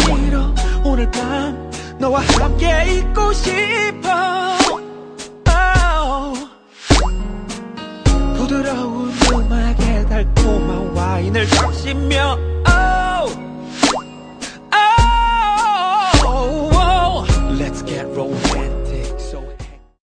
싫어. 오늘 밤 너와 함께 있고 싶어. 부드러운 음악에 달콤한 와인을 적시며